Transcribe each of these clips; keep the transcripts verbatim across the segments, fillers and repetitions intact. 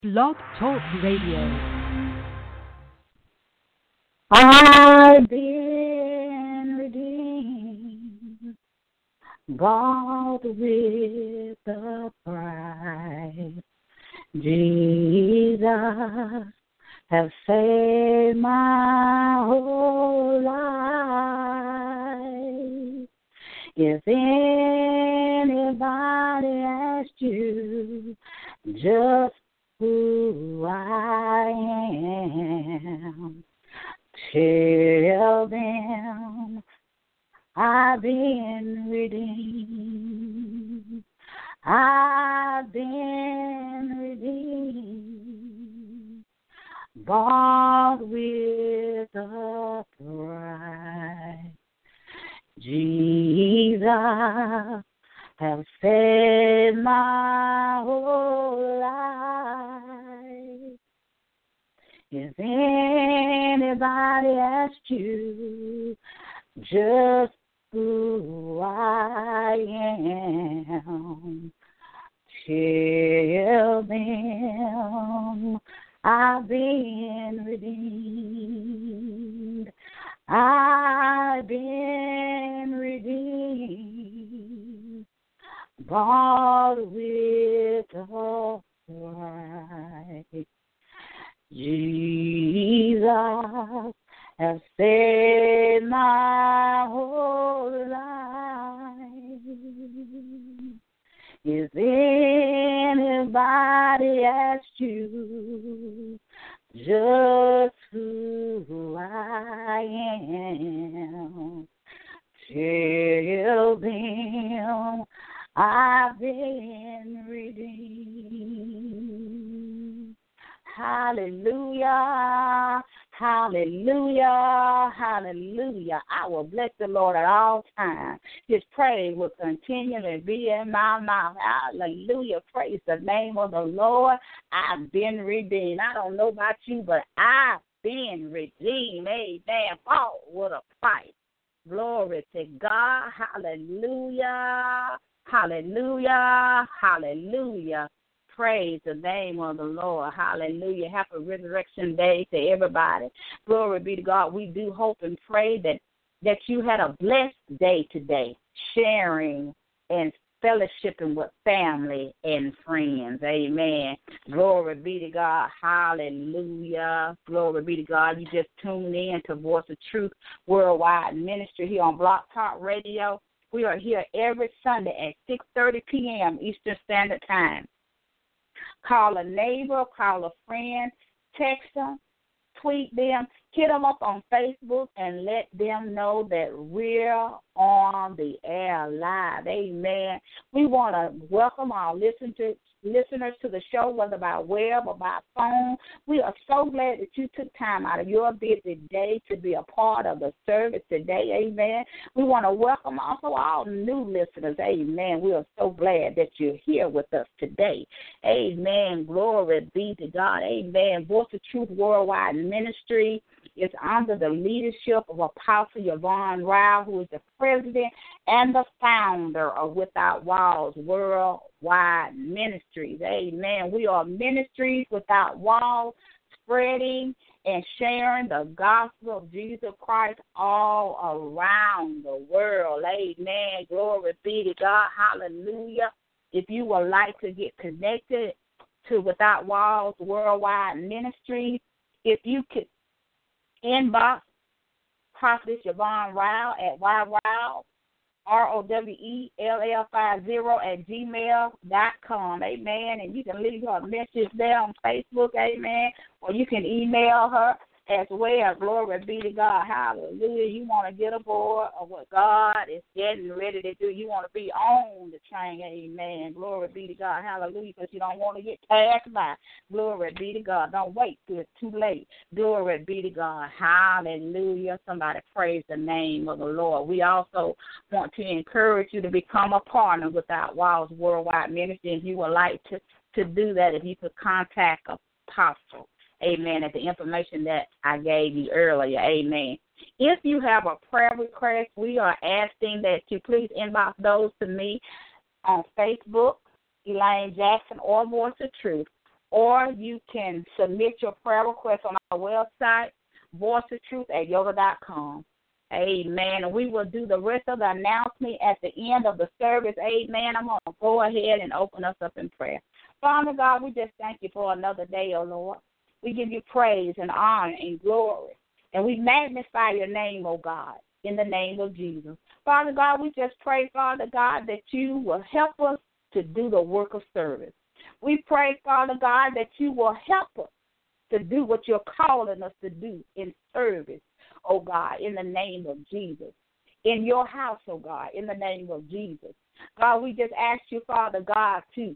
Blog Talk Radio. I've been redeemed, bought with a price. Jesus has saved my whole life. If anybody asked you just who I am, tell them I've been redeemed. I've been redeemed, bought with a price. Jesus has saved my whole life. If anybody asked you just who I am, tell them I've been redeemed. I've been redeemed, bought with a price. Jesus has saved my whole life. If anybody asked you just who I am, tell them I've been redeemed. Hallelujah, hallelujah, hallelujah. I will bless the Lord at all times. His praise will continually be in my mouth. Hallelujah, praise the name of the Lord. I've been redeemed. I don't know about you, but I've been redeemed. Amen. Bought with a price. Glory to God. Hallelujah, hallelujah, hallelujah. Praise the name of the Lord. Hallelujah. Happy Resurrection Day to everybody. Glory be to God. We do hope and pray that, that you had a blessed day today, sharing and fellowshipping with family and friends. Amen. Glory be to God. Hallelujah. Glory be to God. You just tuned in to Voice of Truth Worldwide Ministry here on Block Talk Radio. We are here every Sunday at six thirty p.m. Eastern Standard Time. Call a neighbor, call a friend, text them, tweet them, hit them up on Facebook, and let them know that we're on the air live. Amen. We want to welcome our listen to, listeners to the show, whether by web or by phone. We are so glad that you took time out of your busy day to be a part of the service today. Amen. We want to welcome also all new listeners. Amen. We are so glad that you're here with us today. Amen. Glory be to God. Amen. Voice of Truth Worldwide Ministry is under the leadership of Apostle Yvonne Rao, who is the president and the founder of Without Walls Worldwide Ministries. Amen. We are ministries without walls, spreading and sharing the gospel of Jesus Christ all around the world. Amen. Glory be to God. Hallelujah. If you would like to get connected to Without Walls Worldwide Ministries, if you could inbox Prophetess Yvonne Rao at YRow, R O W E L L fifty at gmail dot com. Amen. And you can leave her a message there on Facebook. Amen. Or you can email her as well. Glory be to God. Hallelujah. You want to get aboard of what God is getting ready to do. You want to be on the train. Amen. Glory be to God. Hallelujah. Because you don't want to get passed by. Glory be to God. Don't wait till it's too late. Glory be to God. Hallelujah. Somebody praise the name of the Lord. We also want to encourage you to become a partner with Without Walls Worldwide Ministry. If you would like to, to do that, if you could contact Apostle. Amen, at the information that I gave you earlier. Amen. If you have a prayer request, we are asking that you please inbox those to me on Facebook, Elaine Jackson, or Voice of Truth. or you can submit your prayer request on our website, voice of truth at yoga dot com. Amen. And we will do the rest of the announcement at the end of the service. Amen. I'm going to go ahead and open us up in prayer. Father God, we just thank you for another day, oh Lord. We give you praise and honor and glory. And we magnify your name, oh God, in the name of Jesus. Father God, we just pray, Father God, that you will help us to do the work of service. We pray, Father God, that you will help us to do what you're calling us to do in service, oh God, in the name of Jesus. In your house, oh God, in the name of Jesus. God, we just ask you, Father God, to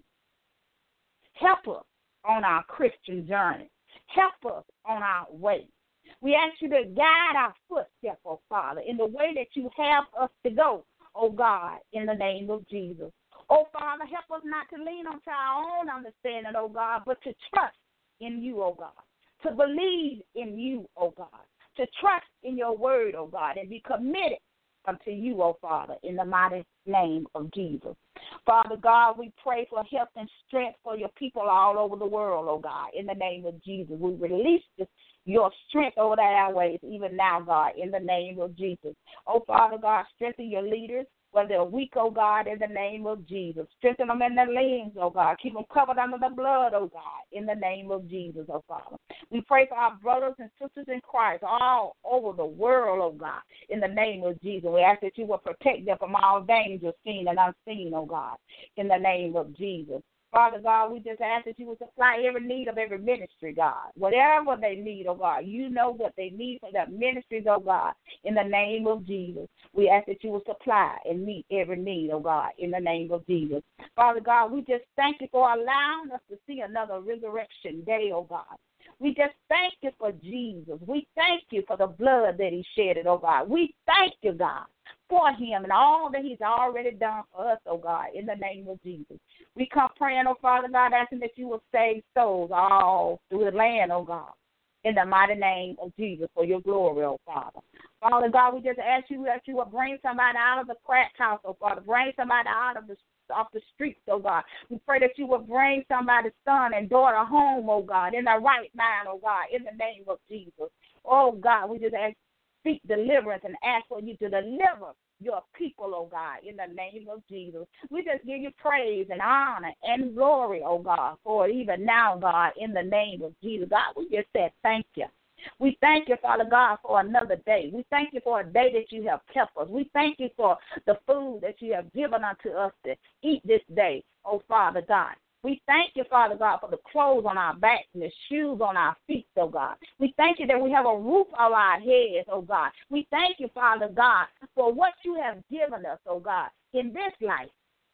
help us on our Christian journey. Help us on our way. We ask you to guide our footsteps, oh Father, in the way that you have us to go, oh God, in the name of Jesus. Oh Father, help us not to lean onto our own understanding, oh God, but to trust in you, oh God, to believe in you, oh God, to trust in your word, oh God, and be committed unto you, oh Father, in the mighty name of Jesus. Father God, we pray for health and strength for your people all over the world, oh God, in the name of Jesus. We release this, your strength over the airways even now, God, in the name of Jesus. Oh Father God, strengthen your leaders, whether they're weak, oh God, in the name of Jesus. Strengthen them in their limbs, oh God. Keep them covered under the blood, oh God, in the name of Jesus, oh Father. We pray for our brothers and sisters in Christ all over the world, oh God, in the name of Jesus. We ask that you will protect them from all dangers, seen and unseen, oh God, in the name of Jesus. Father God, we just ask that you would supply every need of every ministry, God. Whatever they need, oh God, you know what they need for their ministries, oh God, in the name of Jesus. We ask that you will supply and meet every need, oh God, in the name of Jesus. Father God, we just thank you for allowing us to see another resurrection day, oh God. We just thank you for Jesus. We thank you for the blood that he shedded, oh God. We thank you, God, for him and all that he's already done for us, oh God, in the name of Jesus. We come praying, oh Father God, asking that you will save souls all through the land, oh God, in the mighty name of Jesus for your glory, oh Father. Father God, we just ask you that you will bring somebody out of the crack house, oh Father. Bring somebody out of the off the streets, oh God. We pray that you will bring somebody's son and daughter home, oh God, in the right mind, oh God, in the name of Jesus. Oh God, we just ask, speak deliverance and ask for you to deliver your people, oh God, in the name of Jesus. We just give you praise and honor and glory, oh God, for it even now, God, in the name of Jesus. God, we just said thank you. We thank you, Father God, for another day. We thank you for a day that you have kept us. We thank you for the food that you have given unto us to eat this day, oh Father God. We thank you, Father God, for the clothes on our backs and the shoes on our feet, oh God. We thank you that we have a roof over our heads, oh God. We thank you, Father God, for what you have given us, oh God, in this life,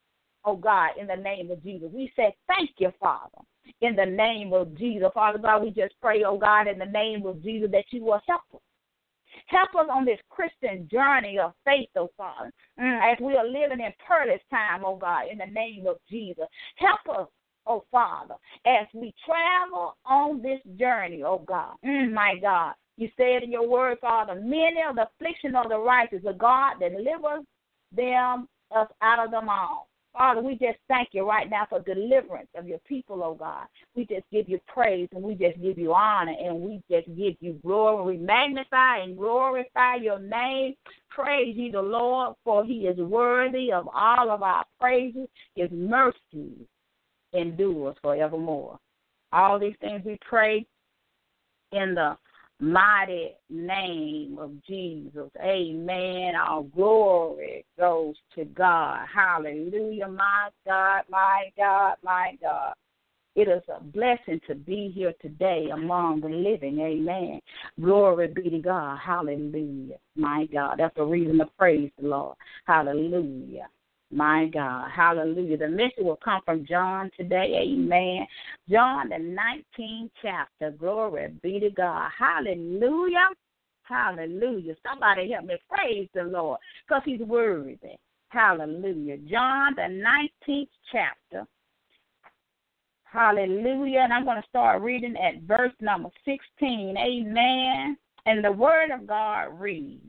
oh God, in the name of Jesus. We say thank you, Father, in the name of Jesus. Father God, we just pray, oh God, in the name of Jesus, that you will help us. Help us on this Christian journey of faith, oh Father, mm, as we are living in perilous time, oh God, in the name of Jesus. Help us, oh Father, as we travel on this journey, oh God. Mm, my God, you said in your word, Father, many of the affliction of the righteous, but God delivers them us out of them all. Father, we just thank you right now for deliverance of your people, oh God. We just give you praise and we just give you honor and we just give you glory. We magnify and glorify your name. Praise ye the Lord, for he is worthy of all of our praises. His mercy endures forevermore. All these things we pray in the mighty name of Jesus. Amen. All glory goes to God. Hallelujah. My God, my God, my God. It is a blessing to be here today among the living. Amen. Glory be to God. Hallelujah. My God. That's a reason to praise the Lord. Hallelujah. My God, hallelujah. The message will come from John today, amen. John, the nineteenth chapter, glory be to God. Hallelujah, hallelujah. Somebody help me praise the Lord because he's worthy. Hallelujah. John, the nineteenth chapter, hallelujah. And I'm going to start reading at verse number sixteen, amen. And the word of God reads,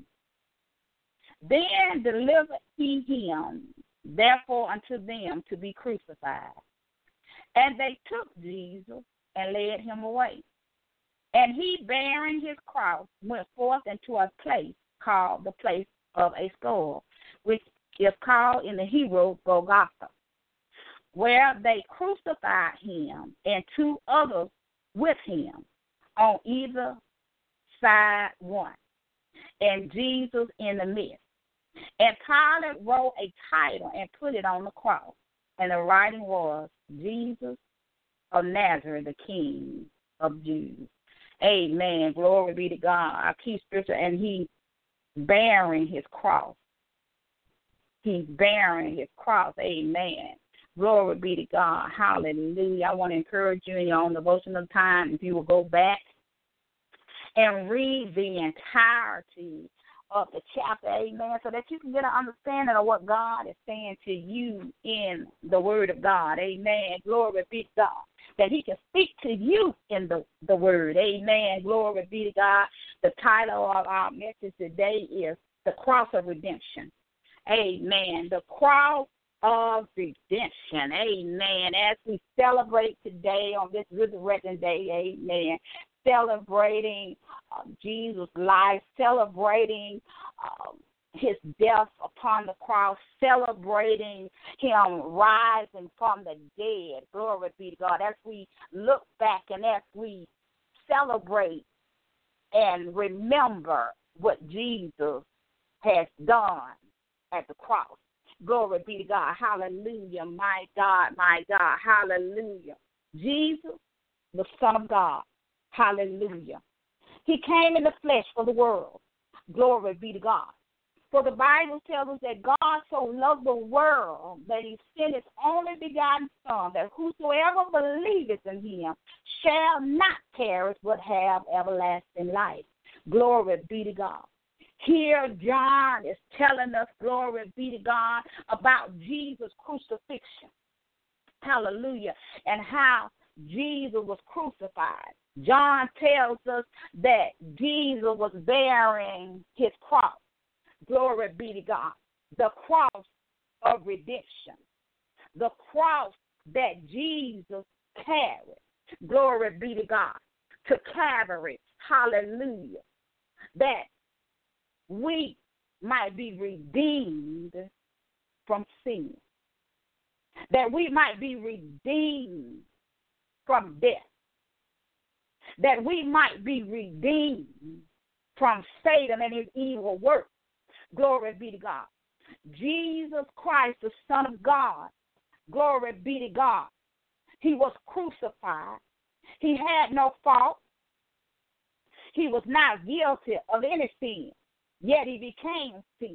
then delivered he him therefore unto them to be crucified. And they took Jesus and led him away. And he, bearing his cross, went forth into a place called the place of a skull, which is called in the Hebrew Golgotha, where they crucified him and two others with him on either side one, and Jesus in the midst. And Pilate wrote a title and put it on the cross, and the writing was, Jesus of Nazareth, the King of Jews. Amen. Glory be to God. Our key scripture, and he bearing his cross. He's bearing his cross. Amen. Glory be to God. Hallelujah. I want to encourage you in your own devotional time, if you will go back and read the entirety of the chapter, amen, so that you can get an understanding of what God is saying to you in the Word of God, amen. Glory be to God, that he can speak to you in the, the Word, amen. Glory be to God. The title of our message today is The Cross of Redemption, amen. The Cross of Redemption, amen. As we celebrate today on this Resurrection Day, amen, celebrating uh, Jesus' life, celebrating uh, his death upon the cross, celebrating him rising from the dead. Glory be to God. As we look back and as we celebrate and remember what Jesus has done at the cross. Glory be to God. Hallelujah. My God, my God. Hallelujah. Jesus, the Son of God. Hallelujah. He came in the flesh for the world. Glory be to God. For the Bible tells us that God so loved the world that he sent his only begotten Son, that whosoever believeth in him shall not perish but have everlasting life. Glory be to God. Here John is telling us, glory be to God, about Jesus' crucifixion. Hallelujah. And how Jesus was crucified. John tells us that Jesus was bearing his cross. Glory be to God. The cross of redemption. The cross that Jesus carried. Glory be to God. To carry. Hallelujah. That we might be redeemed from sin. That we might be redeemed from death. That we might be redeemed from Satan and his evil work. Glory be to God. Jesus Christ, the Son of God, glory be to God. He was crucified. He had no fault. He was not guilty of any sin, yet he became sin.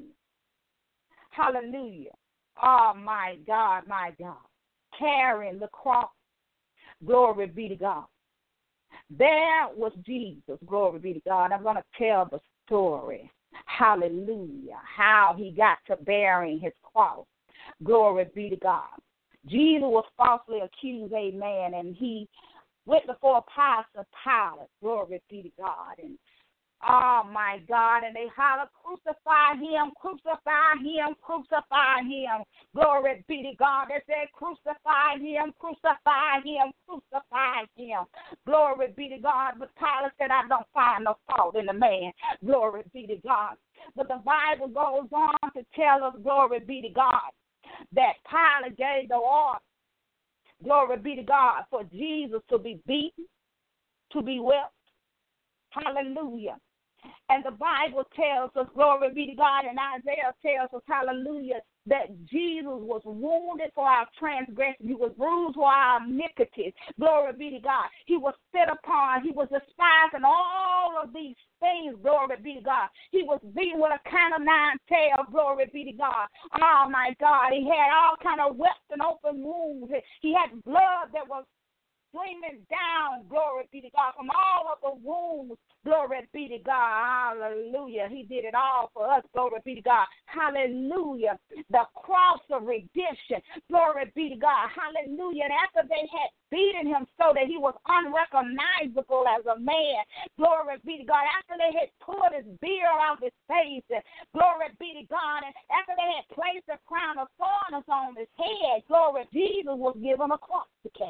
Hallelujah. Oh, my God, my God. Carrying the cross. Glory be to God. There was Jesus, glory be to God. I'm going to tell the story, hallelujah, how he got to bearing his cross. Glory be to God. Jesus was falsely accused, amen, and he went before Pastor Pilate, glory be to God, and oh, my God, and they hollered, crucify him, crucify him, crucify him. Glory be to God. They said, crucify him, crucify him, crucify him. Glory be to God. But Pilate said, I don't find no fault in the man. Glory be to God. But the Bible goes on to tell us, glory be to God, that Pilate gave the order, glory be to God, for Jesus to be beaten, to be whipped. Hallelujah. And the Bible tells us, glory be to God, and Isaiah tells us, hallelujah, that Jesus was wounded for our transgressions. He was bruised for our iniquities. Glory be to God. He was spit upon. He was despised, and all of these things, glory be to God. He was beaten with a kind of nine tail, glory be to God. Oh, my God. He had all kind of wet and open wounds. He had blood that was streaming down, glory be to God, from all of the wounds, glory be to God, hallelujah. He did it all for us, glory be to God, hallelujah. The cross of redemption, glory be to God, hallelujah. And after they had beaten him so that he was unrecognizable as a man, glory be to God, after they had pulled his beard off his face, glory be to God, and after they had placed a crown of thorns on his head, glory, Jesus was given a cross to carry.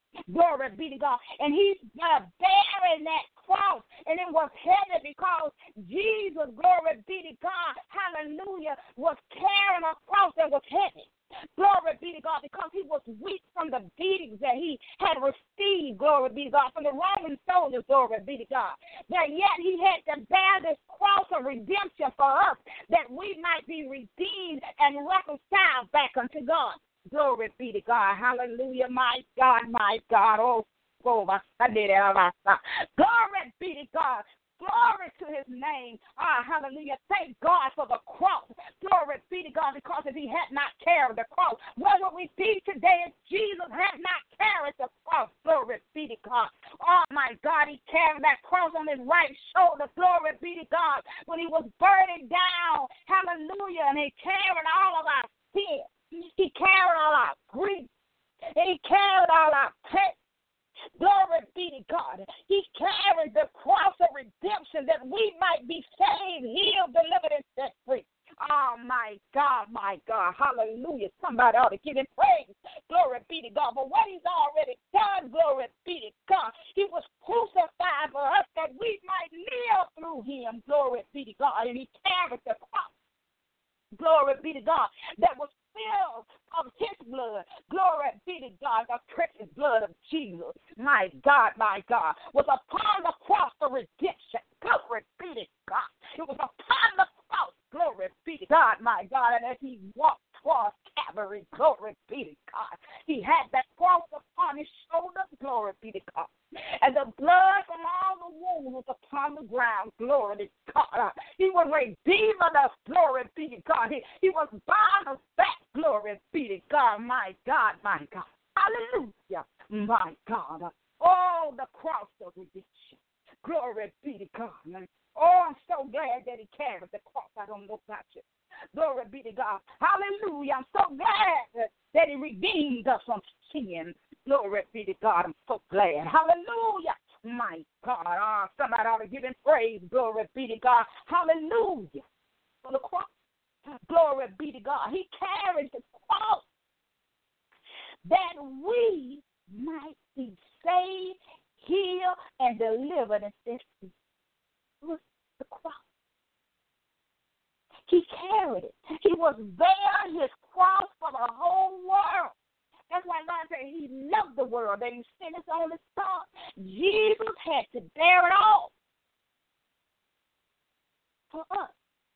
Glory be to God. And he's uh, bearing that cross. And it was heavy because Jesus, glory be to God, hallelujah, was carrying a cross that was heavy. Glory be to God, because he was weak from the beatings that he had received, glory be to God, from the Roman soldiers, glory be to God. But yet he had to bear this cross of redemption for us, that we might be redeemed and reconciled back unto God. Glory be to God. Hallelujah, my God, my God. Oh, glory be to God. Glory to his name. Ah, hallelujah. Thank God for the cross. Glory be to God, because if he had not carried the cross, where would we be today if Jesus had not carried the cross? Glory be to God. Oh, my God, he carried that cross on his right shoulder. Glory be to God. When he was burdened down, hallelujah, and he carried all of our sins. He carried all our grief. He carried all our pain. Glory be to God. He carried the cross of redemption that we might be saved, healed, delivered, and set free. Oh, my God, my God. Hallelujah. Somebody ought to give him praise. Glory be to God. But what he's already done, glory be to God. He was crucified for us that we might live through him. Glory be to God. And he carried the cross. Glory be to God. That was filled of his blood. Glory be to God. The precious blood of Jesus. My God, my God. Was upon the cross for redemption. Glory be to God. It was upon the cross. Glory be to God, my God. And as he walked towards Calvary, glory be to God, he had that cross upon his shoulder. Glory be to God. And the blood from all the wounds was upon the ground. Glory to God. He was redeeming us. Glory be to God. He, he was buying us back. Glory be to God. My God, my God. Hallelujah. My God. Oh, the cross of redemption. Glory be to God. Oh, I'm so glad that he carried the cross. I don't know about you. Glory be to God. Hallelujah. I'm so glad that he redeemed us from sin. Glory be to God. I'm so glad. Hallelujah. My God. Oh, somebody ought to give him praise. Glory be to God. Hallelujah. For the cross. Glory be to God. He carried the cross that we might be saved, healed, and delivered and set free. It was the cross. He carried it. He was bearing his cross for the whole world. That's why God said he loved the world, that he sent his only son. Jesus had to bear it all for us.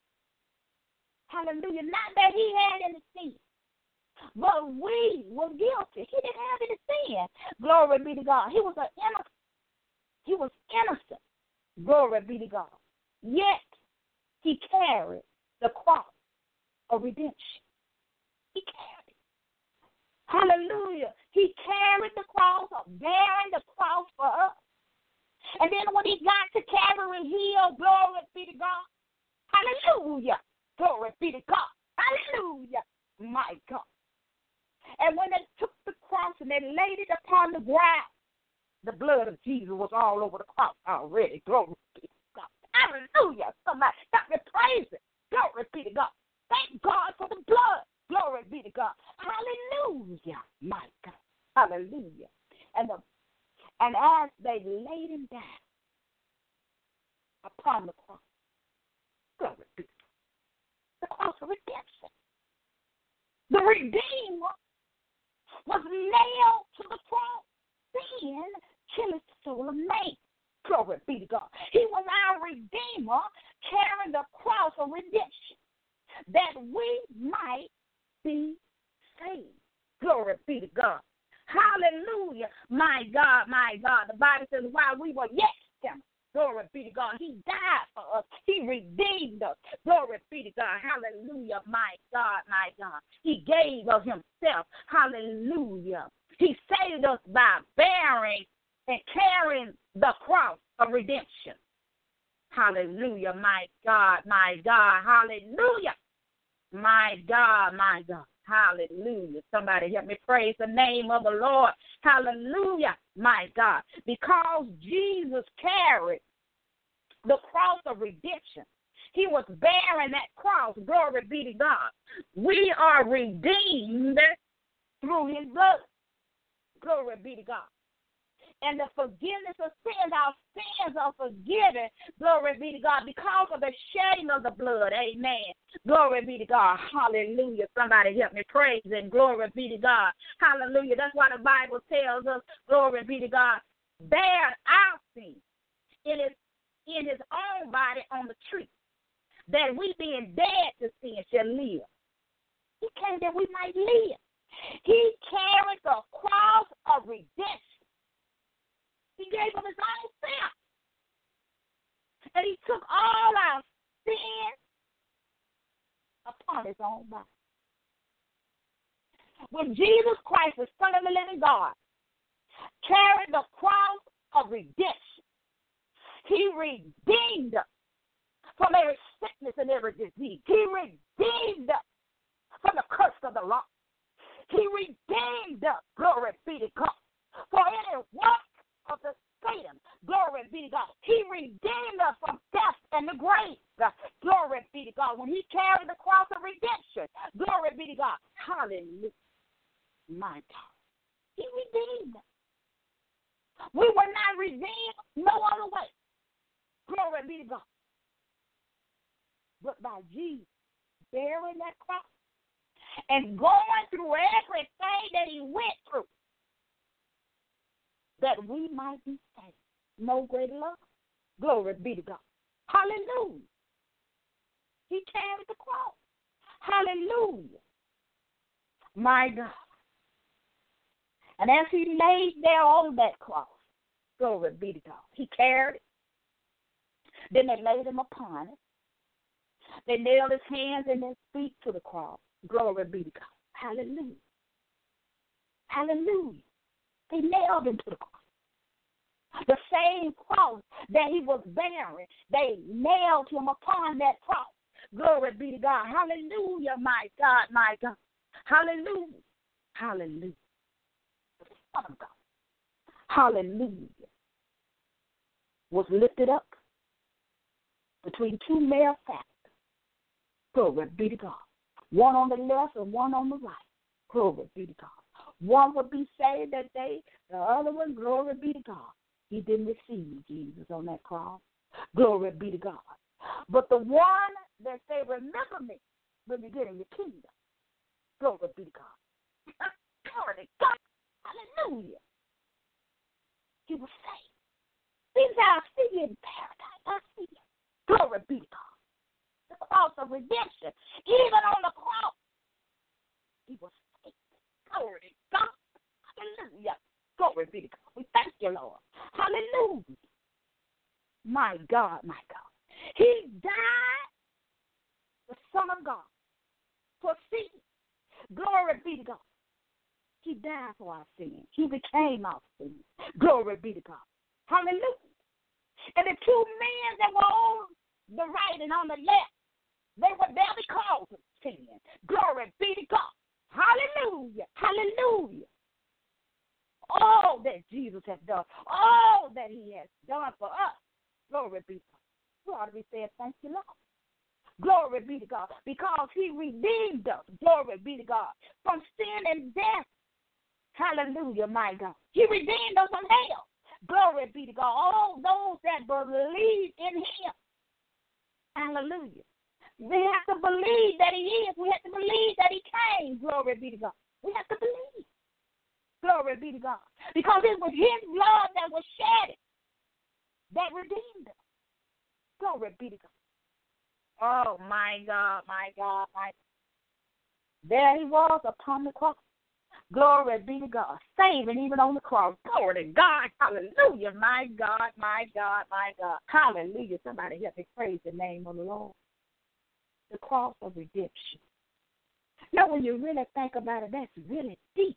Hallelujah. Not that he had any sin, but we were guilty. He didn't have any sin. Glory be to God. He was an innocent. He was innocent. Glory be to God. Yet he carried the cross of redemption. He carried it. Hallelujah. He carried the cross, of bearing the cross for us. And then when he got to Calvary Hill, glory be to God. Hallelujah. Glory be to God. Hallelujah. My God. And when they took the cross and they laid it upon the ground, the blood of Jesus was all over the cross already. Glory be to God. Hallelujah. Somebody stop me praising. Glory be to God. Thank God for the blood. Glory be to God. Hallelujah. My God. Hallelujah. And the and as they laid him down upon the cross, glory be to God. The cross of redemption. The Redeemer was nailed to the cross. Sin killed the soul of man. Glory be to God. He was our Redeemer, carrying the cross of redemption, that we might be saved. Glory be to God. Hallelujah. My God, my God. The Bible says while we were yet sinners, glory be to God, he died for us. He redeemed us. Glory be to God. Hallelujah. My God, my God. He gave of himself. Hallelujah. He saved us by bearing and carrying the cross of redemption. Hallelujah. My God, my God. Hallelujah. My God, my God. Hallelujah. Somebody help me praise the name of the Lord. Hallelujah. My God. Because Jesus carried the cross of redemption. He was bearing that cross. Glory be to God. We are redeemed through his blood. Glory be to God. and the forgiveness of sins. Our sins are forgiven. Glory be to God, because of the shedding of the blood. Amen. Glory be to God. Hallelujah. Somebody help me praise and glory be to God. Hallelujah. That's why the Bible tells us, glory be to God, bear our sins in his, in his own body on the tree, that we being dead to sin shall live. He came that we might live. He carried the cross of redemption. He gave up his own self. And he took all our sins upon his own body. When Jesus Christ, the Son of the living God, carried the cross of redemption, he redeemed us from every sickness and every disease. He redeemed us from the curse of the law. He redeemed us, glory be to God, for any work of the Satan, glory be to God. He redeemed us from death and the grave, glory be to God. When he carried the cross of redemption, glory be to God. Hallelujah. My God. He redeemed us. We were not redeemed no other way. Glory be to God. But by Jesus bearing that cross and going through everything that he went through, that we might be saved. No greater love. Glory be to God. Hallelujah. He carried the cross. Hallelujah. My God. And as he laid there on that cross, glory be to God, he carried it. Then they laid him upon it. They nailed his hands and his feet to the cross. Glory be to God. Hallelujah. Hallelujah. They nailed him to the cross. The same cross that he was bearing, they nailed him upon that cross. Glory be to God. Hallelujah, my God, my God. Hallelujah. Hallelujah. The Son of God. Hallelujah. Was lifted up between two male factors. Glory be to God. One on the left and one on the right. Glory be to God. One would be saved that day, the other one, glory be to God. He didn't receive Jesus on that cross. Glory be to God. But the one that say, remember me when you get in your kingdom. Glory be to God. Glory to God. Hallelujah. He was saved. These are see you in paradise. I see you. Glory be to God. The cross of redemption. Even on the cross, he was saved. Glory to God. Hallelujah. Glory be to God. We thank you, Lord. Hallelujah. My God, my God. He died, the Son of God, for sin. Glory be to God. He died for our sins. He became our sin. Glory be to God. Hallelujah. And the two men that were on the right and on the left, they were there because of sin. Glory be to God. Hallelujah. Hallelujah. All that Jesus has done, all that he has done for us. Glory be to God. We ought to be saying, thank you, Lord. Glory be to God. Because he redeemed us. Glory be to God. From sin and death. Hallelujah, my God. He redeemed us from hell. Glory be to God. All those that believe in him. Hallelujah. We have to believe that he is. We have to believe that he came. Glory be to God. We have to believe. Glory be to God. Because it was his blood that was shed that redeemed us. Glory be to God. Oh, my God, my God, my God. There he was upon the cross. Glory be to God. Saving even on the cross. Glory to God. Hallelujah. My God, my God, my God. Hallelujah. Somebody help me praise the name of the Lord. The cross of redemption. Now, when you really think about it, that's really deep.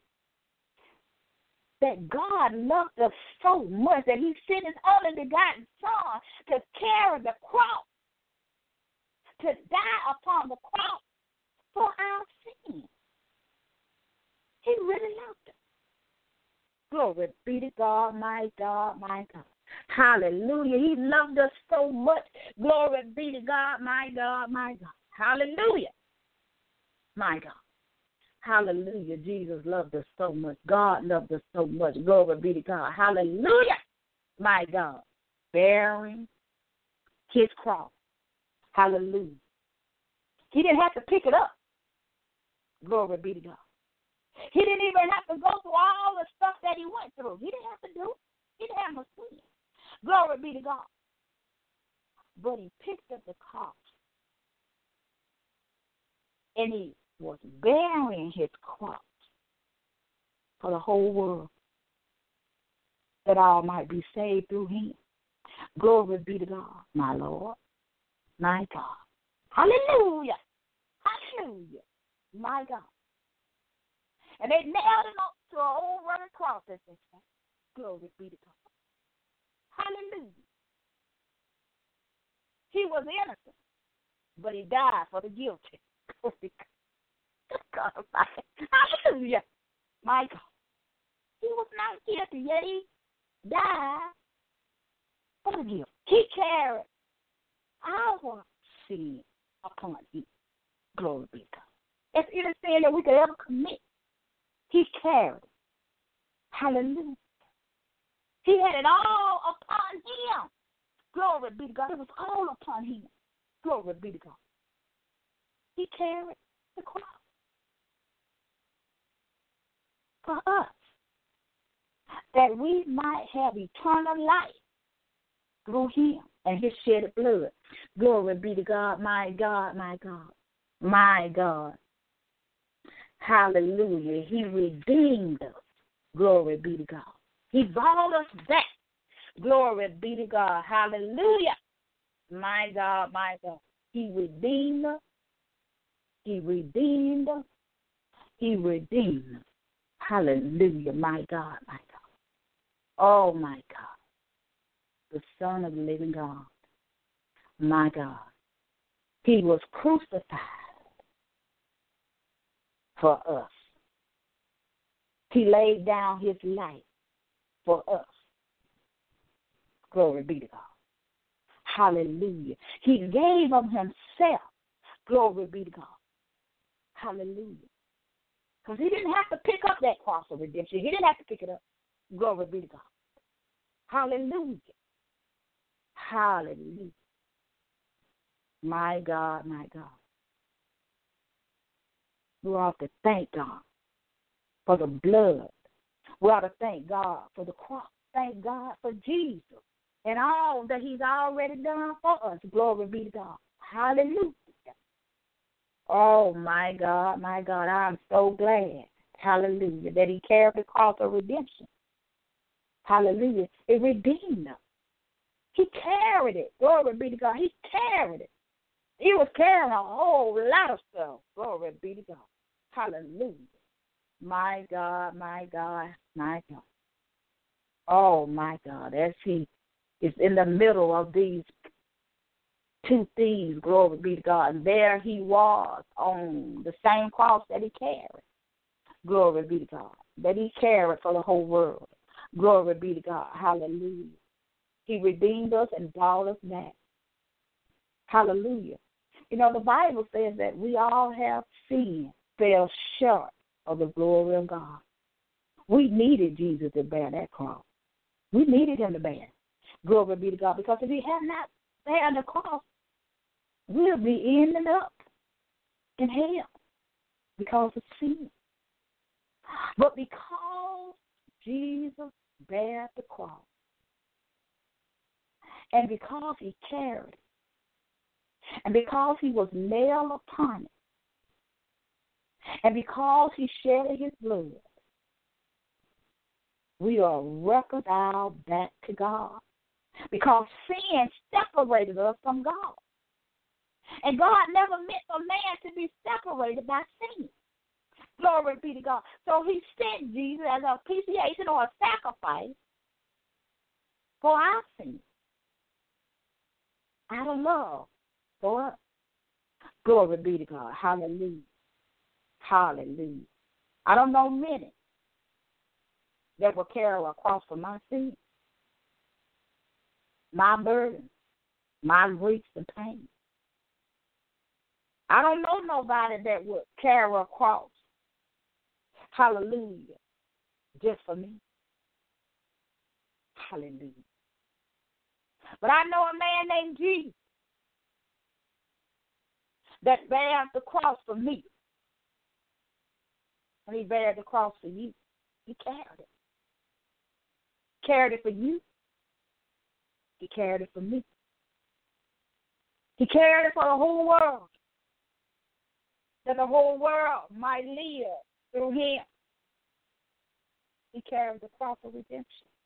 That God loved us so much that he sent his only begotten Son to carry the cross, to die upon the cross for our sins. He really loved us. Glory be to God, my God, my God. Hallelujah. He loved us so much. Glory be to God, my God, my God. Hallelujah. My God. Hallelujah. Jesus loved us so much. God loved us so much. Glory be to God. Hallelujah. My God. Bearing his cross. Hallelujah. He didn't have to pick it up. Glory be to God. He didn't even have to go through all the stuff that he went through. He didn't have to do it. He didn't have no sin. Glory be to God. But he picked up the cross. And he was bearing his cross for the whole world, that all might be saved through him. Glory be to God, my Lord, my God. Hallelujah. Hallelujah. My God. And they nailed him up to an old rugged cross, as they say. Glory be to God. Hallelujah. He was innocent, but he died for the guilty. Glory to God. Hallelujah. My God. He was not guilty, yet he died for the guilty. He carried our sin upon him. Glory be to God. If any sin that we could ever commit, he carried it. Hallelujah. He had it all upon him. Glory be to God. It was all upon him. Glory be to God. He carried the cross for us, that we might have eternal life through him and his shed blood. Glory be to God, my God, my God, my God. Hallelujah. He redeemed us. Glory be to God. He brought us back. Glory be to God. Hallelujah. My God, my God. He redeemed us. He redeemed us. He redeemed us. Hallelujah. My God, my God. Oh, my God. The Son of the living God. My God. He was crucified for us. He laid down his life for us. Glory be to God. Hallelujah. He gave of himself. Glory be to God. Hallelujah. Because he didn't have to pick up that cross of redemption. He didn't have to pick it up. Glory be to God. Hallelujah. Hallelujah. My God, my God. We ought to thank God for the blood. We ought to thank God for the cross. Thank God for Jesus and all that he's already done for us. Glory be to God. Hallelujah. Oh, my God, my God, I'm so glad, hallelujah, that he carried the cross of redemption. Hallelujah. It redeemed us. He carried it. Glory be to God. He carried it. He was carrying a whole lot of stuff. Glory be to God. Hallelujah. My God, my God, my God. Oh, my God, as he is in the middle of these two thieves, glory be to God, and there he was on the same cross that he carried. Glory be to God, that he carried for the whole world. Glory be to God. Hallelujah. He redeemed us and brought us back. Hallelujah. You know, the Bible says that we all have sinned, fell short of the glory of God. We needed Jesus to bear that cross. We needed him to bear it. Glory be to God. Because if he had not bared the cross, we'll be ending up in hell because of sin. But because Jesus bared the cross, and because he carried it, and because he was nailed upon it, and because he shed his blood, we are reconciled back to God. Because sin separated us from God. And God never meant for man to be separated by sin. Glory be to God. So he sent Jesus as a propitiation or a sacrifice for our sin. Out of love for us. Glory be to God. Hallelujah. Hallelujah. I don't know many that will carry a cross for my sin, my burden, my griefs and pain. I don't know nobody that would carry a cross Hallelujah. Just for me. Hallelujah. But I know a man named Jesus that bears the cross for me. And he bears the cross for you. He carried it. Carried it for you. He carried it for me. He carried it for the whole world. That the whole world might live through him. He carried the cross of redemption.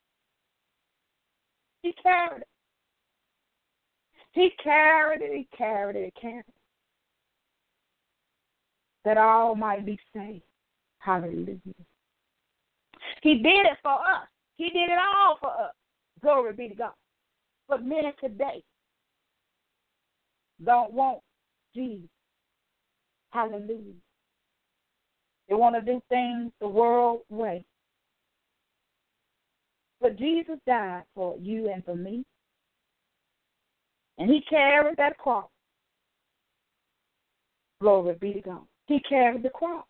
He carried it. He carried it. He carried it. He carried it. That all might be saved. Hallelujah. He did it for us. He did it all for us. Glory be to God. But many today don't want Jesus. Hallelujah. They want to do things the world way. But Jesus died for you and for me. And he carried that cross. Glory be to God. He carried the cross.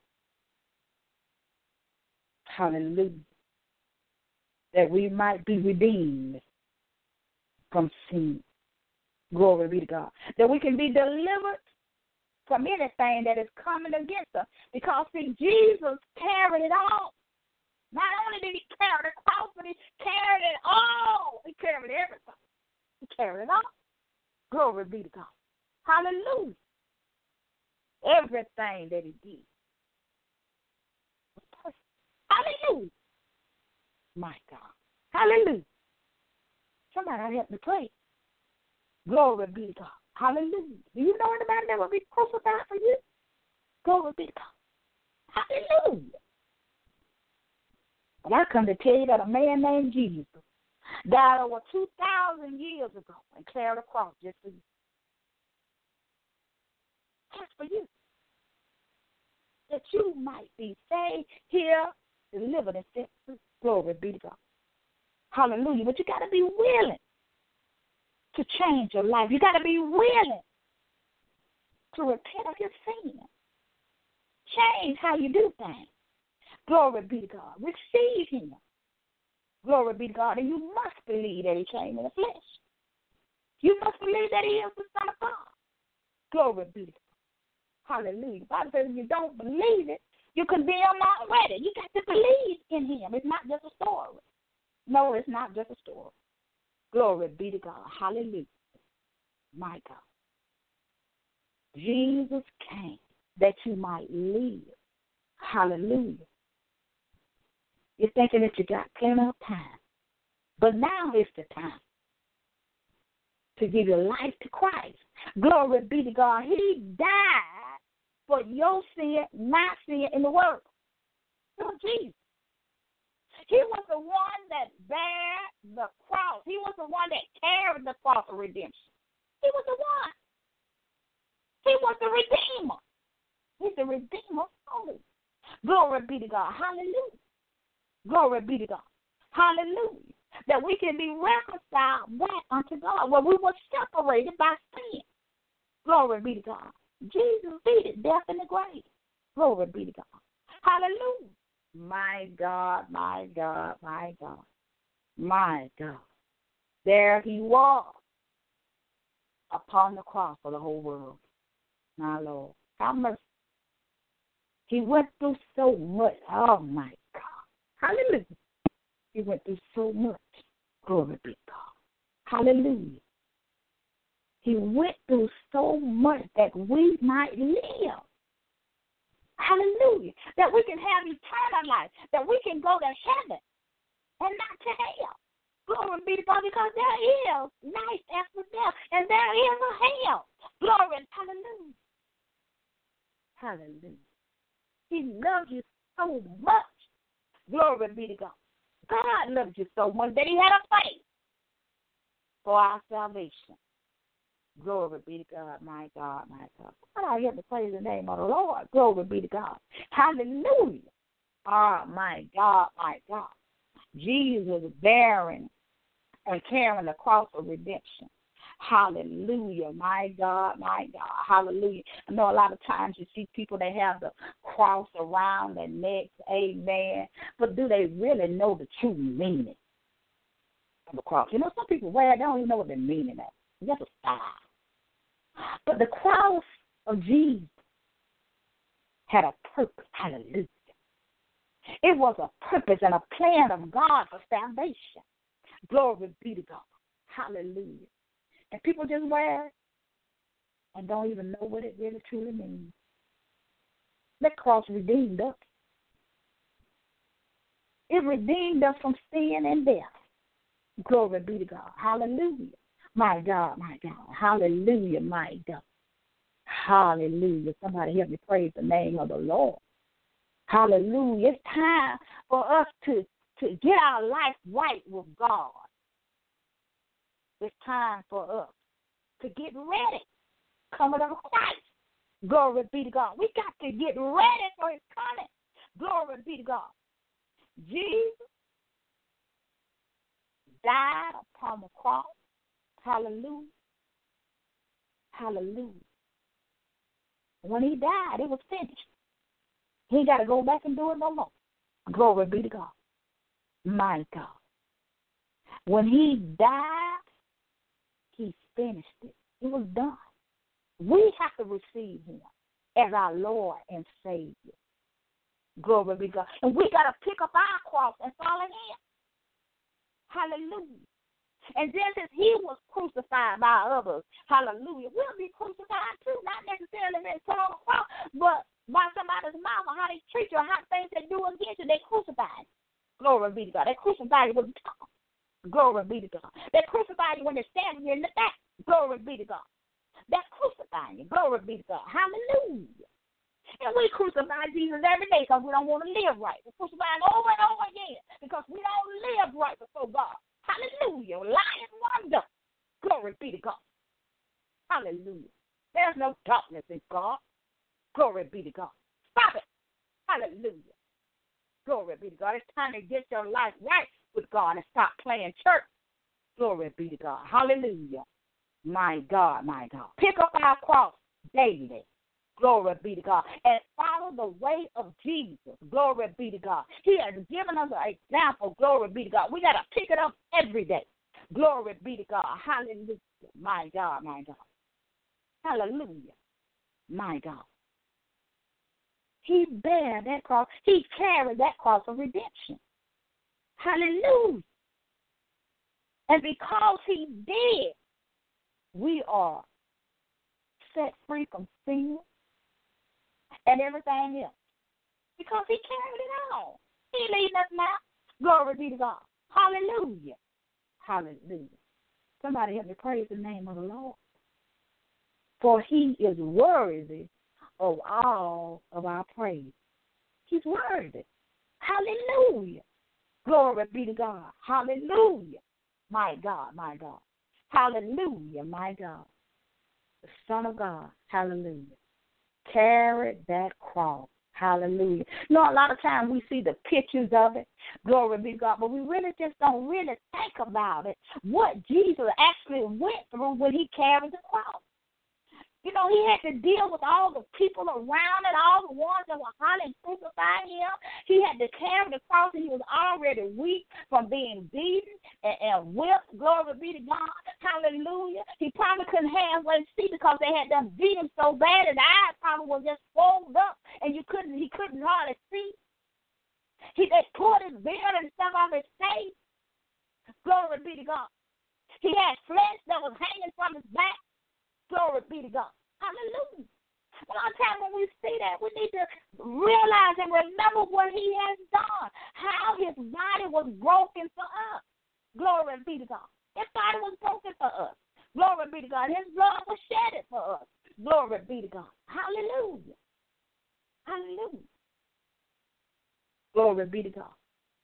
Hallelujah. That we might be redeemed from sin. Glory be to God. That we can be delivered from anything that is coming against us. Because, see, Jesus carried it all. Not only did he carry the cross, but he carried it all. He carried everything. He carried it all. Glory be to God. Hallelujah. Everything that he did was perfect. Hallelujah. My God. Hallelujah. Somebody help me pray. Glory be to God. Hallelujah. Do you know anybody that will be crucified for you? Glory be to God. Hallelujah. And I come to tell you that a man named Jesus died over two thousand years ago and carried a cross just for you. Just for you. That you might be saved, here, delivered, and set free. Glory be to God. Hallelujah. But you got to be willing to change your life. You got to be willing to repent of your sin. Change how you do things. Glory be to God. Receive him. Glory be to God. And you must believe that he came in the flesh. You must believe that he is the Son of God. Glory be to God. Hallelujah. The Bible says if you don't believe it, you condemn already. You got to believe in him. It's not just a story. No, it's not just a story. Glory be to God. Hallelujah. My God. Jesus came that you might live. Hallelujah. You're thinking that you got plenty of time. But now is the time to give your life to Christ. Glory be to God. He died for your sin, my sin in the world. Oh, Jesus. He was the one that bare the cross. He was the one that carried the cross of redemption. He was the one. He was the Redeemer. He's the Redeemer of souls. Glory be to God. Hallelujah. Glory be to God. Hallelujah. That we can be reconciled back unto God where we were separated by sin. Glory be to God. Jesus defeated death in the grave. Glory be to God. Hallelujah. My God, my God, my God, my God. There he was upon the cross for the whole world. My Lord. How much he went through so much. Oh, my God. Hallelujah. He went through so much. Glory be to God. Hallelujah. He went through so much that we might live. Hallelujah. That we can have eternal life. That we can go to heaven and not to hell. Glory be to God, because there is life after death and there is a hell. Glory. Hallelujah. Hallelujah. He loves you so much. Glory be to God. God loves you so much that he had a faith for our salvation. Glory be to God, my God, my God. God, I hear to praise the name of the Lord. Glory be to God. Hallelujah. Oh, my God, my God. Jesus bearing and carrying the cross of redemption. Hallelujah. My God, my God. Hallelujah. I know a lot of times you see people that have the cross around their necks. Amen. But do they really know the true meaning of the cross? You know, some people wear it, they don't even know what the meaning is. It's just a style. But the cross of Jesus had a purpose. Hallelujah. It was a purpose and a plan of God for salvation. Glory be to God. Hallelujah. And people just wear it and don't even know what it really truly means. That cross redeemed us. It redeemed us from sin and death. Glory be to God. Hallelujah. My God, my God. Hallelujah, my God. Hallelujah. Somebody help me praise the name of the Lord. Hallelujah. It's time for us to, to get our life right with God. It's time for us to get ready. Coming of Christ. Glory be to God. We got to get ready for his coming. Glory be to God. Jesus died upon the cross. Hallelujah. Hallelujah. When he died, it was finished. He ain't got to go back and do it no more. Glory be to God. My God. When he died, he finished it. It was done. We have to receive him as our Lord and Savior. Glory be to God. And we got to pick up our cross and follow him. Hallelujah. And just as he was crucified by others, hallelujah, we'll be crucified too, not necessarily in the cross, but by somebody's mouth, how they treat you, how things they do against you, they crucify you. Glory be to God. They crucify you with tongue. Glory be to God. They crucify you when they're stabbing you in the back. Glory be to God. They're crucifying you. Glory be to God. Hallelujah. And we crucify Jesus every day because we don't want to live right. We crucify him over and over again because we don't live right before God. Hallelujah. Lying wonder. Glory be to God. Hallelujah. There's no darkness in God. Glory be to God. Stop it. Hallelujah. Glory be to God. It's time to get your life right with God and stop playing church. Glory be to God. Hallelujah. My God, my God. Pick up our cross daily. Glory be to God. And follow the way of Jesus. Glory be to God. He has given us an example. Glory be to God. We got to pick it up every day. Glory be to God. Hallelujah. My God, my God. Hallelujah. My God. He bare that cross. He carried that cross of redemption. Hallelujah. And because he did, we are set free from sin and everything else. Because he carried it all. He leading us now. Glory be to God. Hallelujah. Hallelujah. Somebody help me praise the name of the Lord. For he is worthy of all of our praise. He's worthy. Hallelujah. Glory be to God. Hallelujah. My God, my God. Hallelujah, my God. The Son of God. Hallelujah. Carried that cross. Hallelujah. You know, a lot of times we see the pictures of it. Glory be to God. But we really just don't really think about it. What Jesus actually went through when he carried the cross. You know, he had to deal with all the people around it, all the ones that were hollering, crucifying him. He had to carry the cross, and he was already weak from being beaten and, and whipped. Glory be to God. Hallelujah. He probably couldn't halfway see because they had done beat him so bad, and the eyes probably was just folded up, and you couldn't. he couldn't hardly see. He they pulled his beard and stuff off his face. Glory be to God. He had flesh that was hanging from his back. Glory be to God. Hallelujah. A lot of times when we see that, we need to realize and remember what he has done, how his body was broken for us. Glory be to God. His body was broken for us. Glory be to God. His blood was shedded for us. Glory be to God. Hallelujah. Hallelujah. Glory be to God.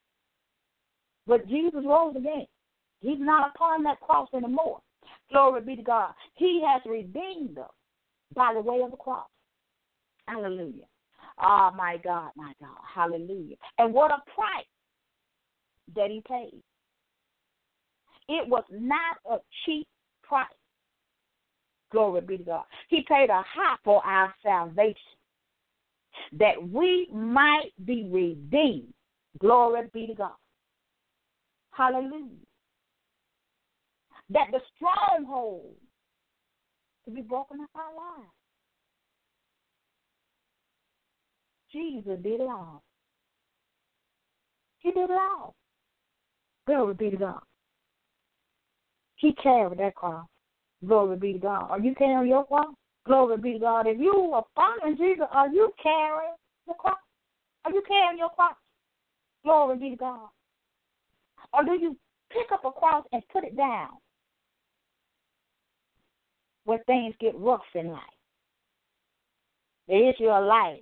But Jesus rose again. He's not upon that cross anymore. Glory be to God. He has redeemed us by the way of the cross. Hallelujah. Oh, my God, my God. Hallelujah. And what a price that he paid. It was not a cheap price. Glory be to God. He paid a high for our salvation, that we might be redeemed. Glory be to God. Hallelujah. That the stronghold to be broken up our lives. Jesus did it all. He did it all. Glory be to God. He carried that cross. Glory be to God. Are you carrying your cross? Glory be to God. If you are following Jesus, are you carrying the cross? Are you carrying your cross? Glory be to God. Or do you pick up a cross and put it down when things get rough in life? The issue of life.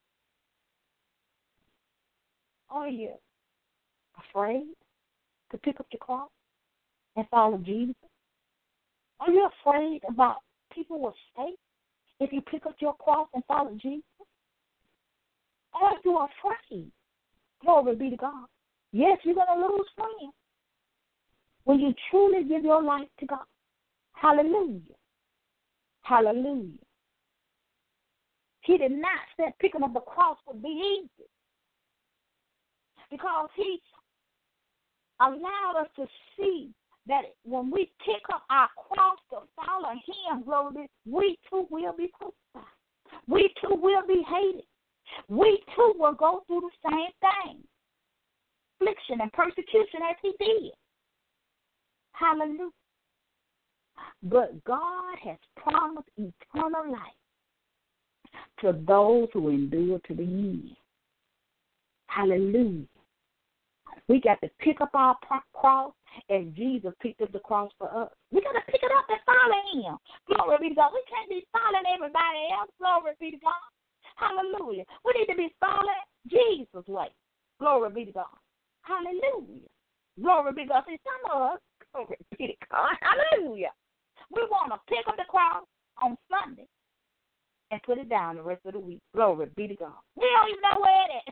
Are you afraid to pick up your cross and follow Jesus? Are you afraid about people will say if you pick up your cross and follow Jesus? Are you afraid? Glory be to God. Yes, you're going to lose friends when you truly give your life to God. Hallelujah. Hallelujah. He did not say picking up the cross would be easy, because he allowed us to see that when we pick up our cross to follow him, glory, we too will be crucified. We too will be hated. We too will go through the same thing, affliction and persecution as he did. Hallelujah. But God has promised eternal life to those who endure to the end. Hallelujah. We got to pick up our cross as Jesus picked up the cross for us. We got to pick it up and follow him. Glory be to God. We can't be following everybody else. Glory be to God. Hallelujah. We need to be following Jesus' way. Glory be to God. Hallelujah. Glory be to God. See, some of us, glory be to God. Hallelujah. We want to pick up the cross on Sunday and put it down the rest of the week. Glory be to God. We don't even know where it is.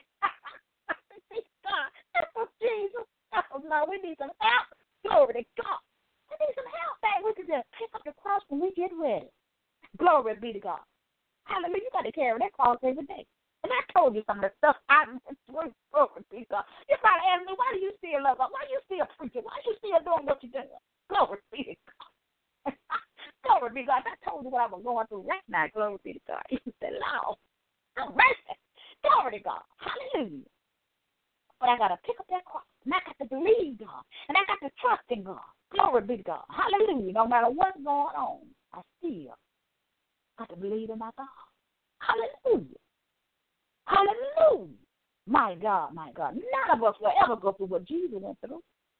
God, help us, Jesus. Oh, no, we need some help. Glory to God. We need some help, man. We can just pick up the cross when we get ready. Glory be to God. Hallelujah. You got to carry that cross every day. And I told you some of the stuff I'm doing. Glory be to God. You probably ask me, why do you still love God? Why are you still preaching? Why are you still doing what you're doing? Glory be to God. Glory be to God. I told you what I was going through right now. Glory be to God. You said, Lord, I'm mercy. Glory to God. Hallelujah. But I got to pick up that cross, and I got to believe God, and I got to trust in God. Glory be to God. Hallelujah. No matter what's going on, I still got to believe in my God. Hallelujah. Hallelujah. My God, my God. None of us will ever go through what Jesus went through.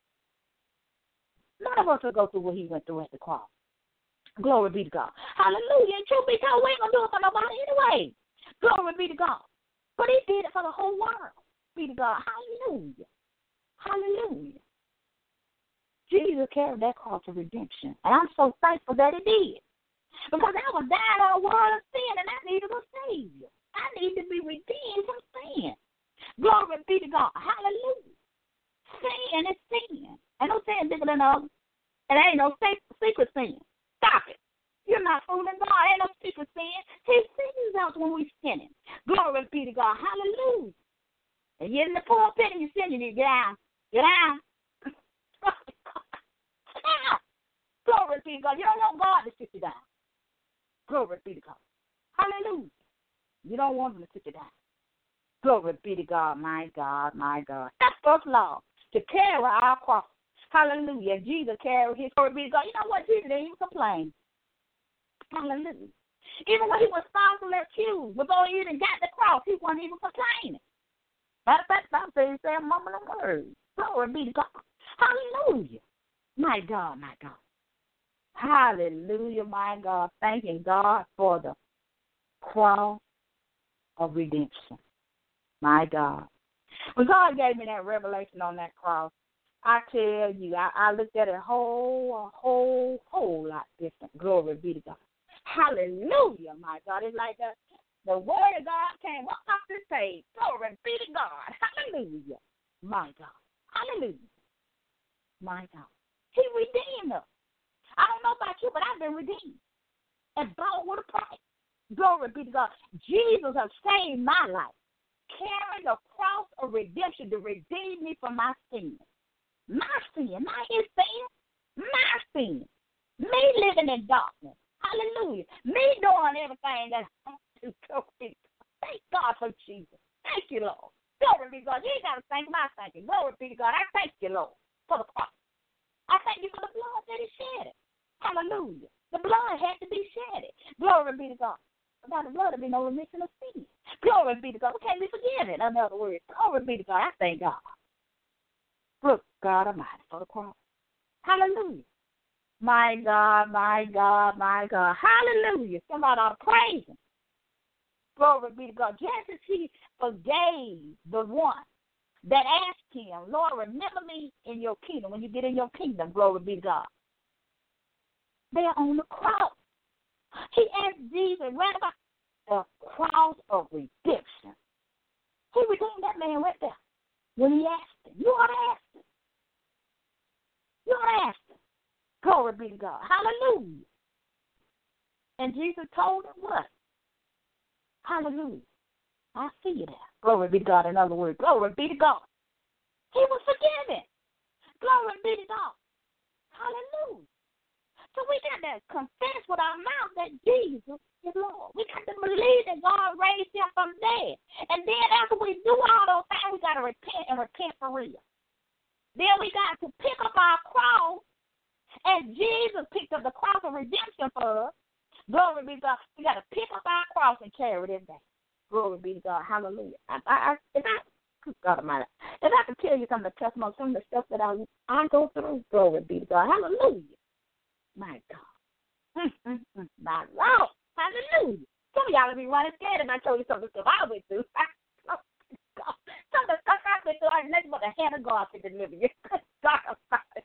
None of us will go through what he went through at the cross. Glory be to God. Hallelujah. And truth be told, we ain't going to do it for nobody anyway. Glory be to God. But he did it for the whole world. Be to God. Hallelujah. Hallelujah. Jesus carried that cross of redemption. And I'm so thankful that he did. Because I was dying on a world of sin and I needed a Savior. I need to be redeemed from sin. Glory be to God. Hallelujah. Sin is sin. Ain't no sin bigger than others. And ain't no secret sin. Stop it. You're not fooling God. Ain't no secret sin. He sees us when we're sinning. Glory be to God. Hallelujah. And you're in the pulpit and you're sinning, you get down. Get down. Glory be to God. You don't want God to sit you down. Glory be to God. Hallelujah. You don't want him to sit you down. Glory be to God, my God, my God. That's first law, to carry our cross. Hallelujah. Jesus carried his. Glory be to God. You know what? Jesus didn't even complain. Hallelujah. Even when he was falsely accused, before he even got the cross, he wasn't even complaining. Matter of fact, I'm saying, say a moment of words. Glory be to God. Hallelujah. My God, my God. Hallelujah, my God. Thanking God for the cross of redemption. My God. When God gave me that revelation on that cross, I tell you, I, I looked at it a whole, a whole, whole lot different. Glory be to God. Hallelujah, my God. It's like a The word of God came up off this page. Glory be to God. Hallelujah. My God. Hallelujah. My God. He redeemed us. I don't know about you, but I've been redeemed. and bought with a price. Glory be to God. Jesus has saved my life, carrying the cross of redemption to redeem me from my sin. My sin, not his sin, my sin. Me living in darkness. Hallelujah. Me doing everything that I want to do. Thank God for Jesus. Thank you, Lord. Glory be to God. You ain't got to thank my thanking. Glory be to God. I thank you, Lord, for the cross. I thank you for the blood that he shed. Hallelujah. The blood had to be shed. Glory be to God. Without the blood, there be no remission of sin. Glory be to God. We can't be forgiven. In other words, glory be to God. I thank God. Look, God Almighty, for the cross. Hallelujah. My God, my God, my God. Hallelujah. Somebody ought to praise him. Glory be to God. Just as he forgave the one that asked him, Lord, remember me in your kingdom. When you get in your kingdom, glory be to God. They're on the cross. He asked Jesus, right about the cross of redemption. He redeemed that man right there when he asked him. You ought to ask him. You ought to ask him. Glory be to God. Hallelujah. And Jesus told him what? Hallelujah. I see you there. Glory be to God. In other words, glory be to God. He was forgiven. Glory be to God. Hallelujah. So we got to confess with our mouth that Jesus is Lord. We got to believe that God raised him from dead. And then after we do all those things, we got to repent and repent for real. Then we got to pick up our cross, and Jesus picked up the cross of redemption for us. Glory be to God. We got to pick up our cross and carry it every day. Glory be to God. Hallelujah. I, I, I, if I, God Almighty, if I can tell you some of the testimonies, some of the stuff that I, I go through, glory be to God. Hallelujah. My God. Mm, mm, mm, my Lord. Hallelujah. Some of y'all will be running scared if I told you some of the stuff I went through. Some of the stuff I went through, I nothing but the hand of God to deliver you. God Almighty.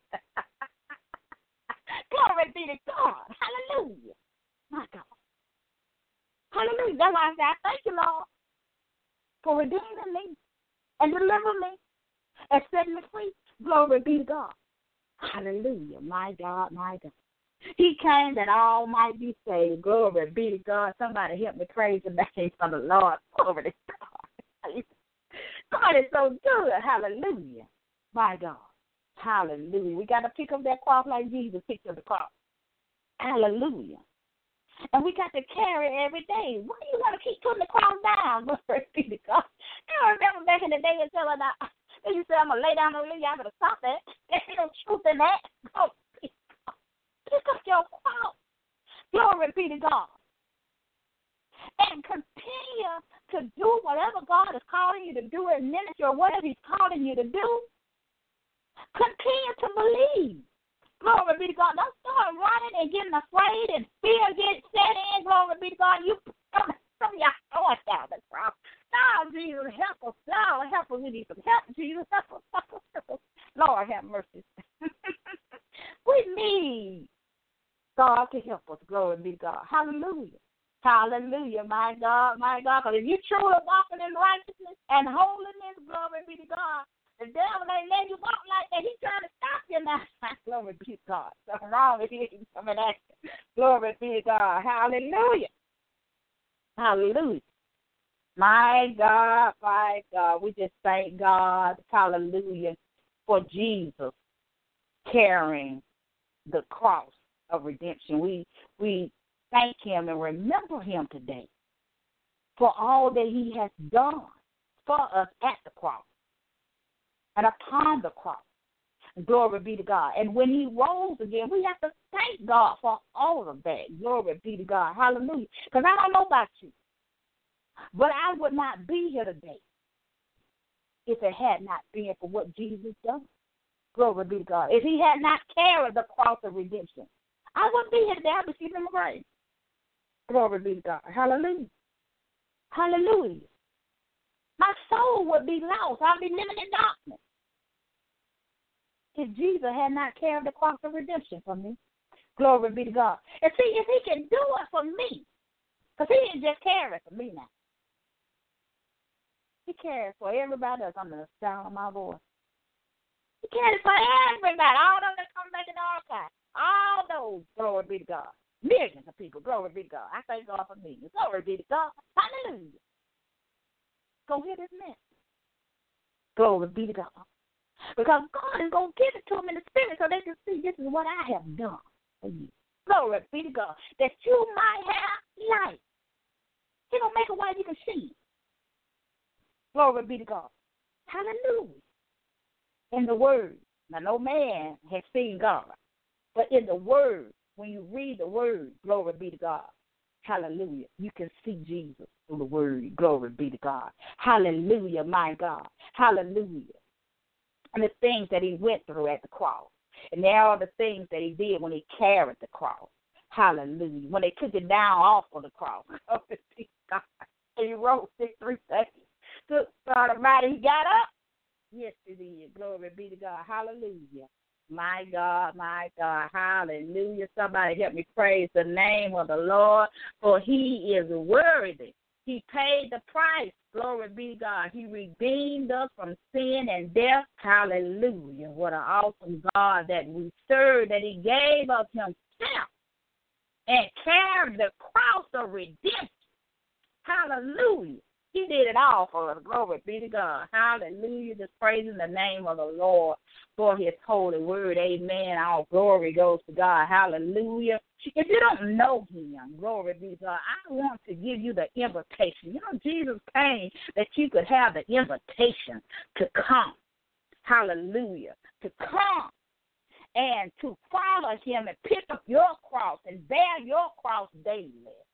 Glory be to God. Hallelujah. My God. Hallelujah. That's why I say, I thank you, Lord, for redeeming me and delivering me and setting me free. Glory be to God. Hallelujah. My God, my God. He came that all might be saved. Glory be to God. Somebody help me praise the name of the Lord. Glory to God. God is so good. Hallelujah. My God. Hallelujah. We got to pick up that cross like Jesus picked up the cross. Hallelujah. And we got to carry it every day. Why do you want to keep putting the cross down? Glory be to God. I remember back in the day until I, they used to say, I'm going to lay down and leave. Y'all better stop that. There's no truth in that. Oh, pick up your cross. Glory be to God. And continue to do whatever God is calling you to do in ministry or whatever he's calling you to do. Continue to believe. Glory be to God. Don't start running and getting afraid and fear gets set in. Glory be to God. You some of y'all throwing down the cross. Now, Jesus, help us. Lord, help us. We need some help. Jesus, help us. Help us. Help us. Lord, have mercy. We need God to help us. Glory be to God. Hallelujah. Hallelujah, my God, my God. Because if you're truly walking in righteousness and holiness, glory be to God, the devil ain't letting you walk like that. He's trying to stop you now. Glory be to God. Something wrong with you. Coming at you. Glory be to God. Hallelujah. Hallelujah. My God, my God. We just thank God, hallelujah, for Jesus carrying the cross of redemption. We we thank him and remember him today for all that he has done for us at the cross and upon the cross. Glory be to God. And when he rose again, we have to thank God for all of that. Glory be to God. Hallelujah. Because I don't know about you, but I would not be here today if it had not been for what Jesus done. Glory be to God. If he had not carried the cross of redemption, I wouldn't be here today. I'd be sleeping in my grave. Glory be to God. Hallelujah. Hallelujah. My soul would be lost. I'd be living in darkness if Jesus had not carried the cross of redemption for me. Glory be to God. And see, if he can do it for me, because he didn't just carry it for me now. He carried for everybody else under the sound of my voice. He carried for everybody, all them that come back in the archive. All those, glory be to God. Millions of people. Glory be to God. I thank God for millions. Glory be to God. Hallelujah. Go hear this message. Glory be to God. Because God is going to give it to them in the spirit so they can see this is what I have done for you. Glory be to God. That you might have life. He going to make it while you can see. Glory be to God. Hallelujah. In the Word. Now, no man has seen God. But in the Word, when you read the Word, glory be to God. Hallelujah. You can see Jesus through the Word. Glory be to God. Hallelujah, my God. Hallelujah. And the things that he went through at the cross. And there are the things that he did when he carried the cross. Hallelujah. When they took it down off of the cross. Glory be to God. And he rose six, three seconds. Good God Almighty, he got up. Yes, he did. Glory be to God. Hallelujah. My God, my God. Hallelujah. Somebody help me praise the name of the Lord, for he is worthy. He paid the price. Glory be to God. He redeemed us from sin and death. Hallelujah. What an awesome God that we serve, that he gave us himself and carried the cross of redemption. Hallelujah. He did it all for us. Glory be to God. Hallelujah. Just praising the name of the Lord for his holy word. Amen. All glory goes to God. Hallelujah. If you don't know him, glory be to God, I want to give you the invitation. You know, Jesus came that you could have the invitation to come. Hallelujah. To come and to follow him and pick up your cross and bear your cross daily.